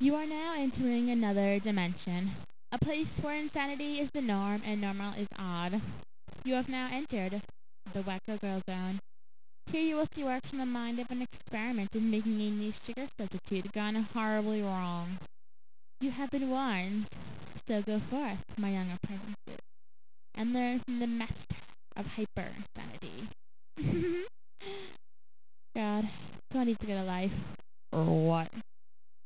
You are now entering another dimension, a place where insanity is the norm and normal is odd. You have now entered the Wacko Girl Zone. Here you will see work from the mind of an experiment in making a niche sugar substitute gone horribly wrong. You have been warned, so go forth, my young apprentices, and learn from the master of hyper insanity. God, someone needs to get a life. Or what?